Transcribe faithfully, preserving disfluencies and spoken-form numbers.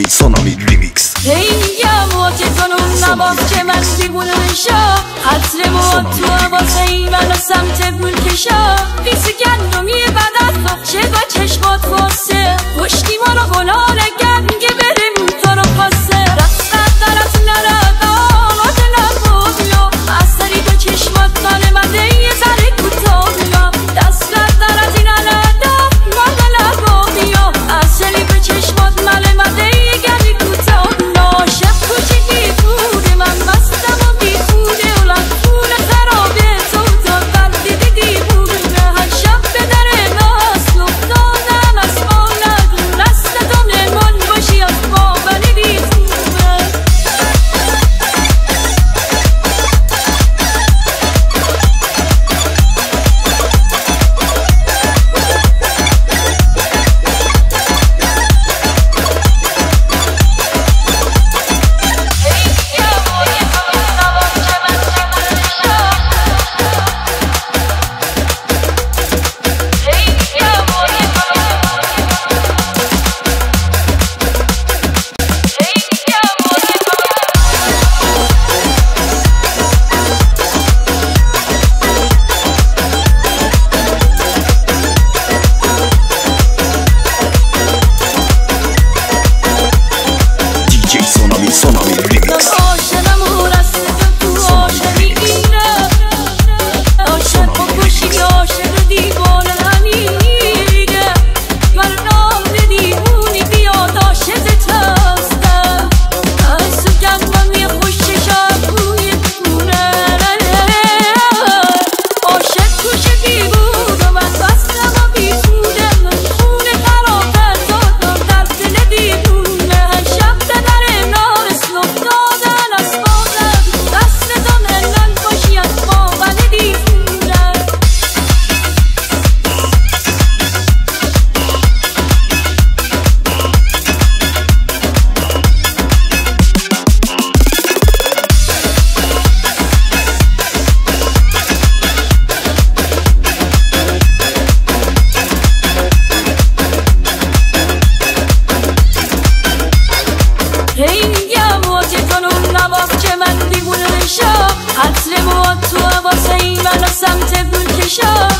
سونامی سونامی ریمیکس. هی میگم و تتون نباف که من دیوونه نشا قطر مواد تو عباس ای منو سمت گل کشا بیس گندمی بدت چه با چشمات واسه پشتی ما رو گلال گنگه بریم تو رو پاسه رفتت درت نردان و دلم بودیا اثری به چشمات ناله مده یه ذره کوتاهیا دستت درت نردان و دلم بودیا اثری به چشمات ناله مده یه گلی کوتاهیا شب کوچیکی بوده من مستم و بیخوده و لطفون خرابه تو تا قلب دیدی بوده هر شب به در ناس لفتادن از مالت نست دم من باشی از بابنی بیخوده سونامی ریمیکس. عاشقم و رسته تو عاشقی اینه عاشق و کشی عاشق دیوانه همینه من نام دیوونی بیاد عاشقت هستم از گندمی خوش چشم روی خونه عاشق کش دیوونه من بستم و بیخونه من خونه خرابه دادم در دل دیوونه هر شب به در نارس لفتادن از بادم دست دانلن باشی از بابن دیوونه هی میگم و تتون نباف که من دیوونه نشا قطر مواد تو عباس ای منو سمت گل کشا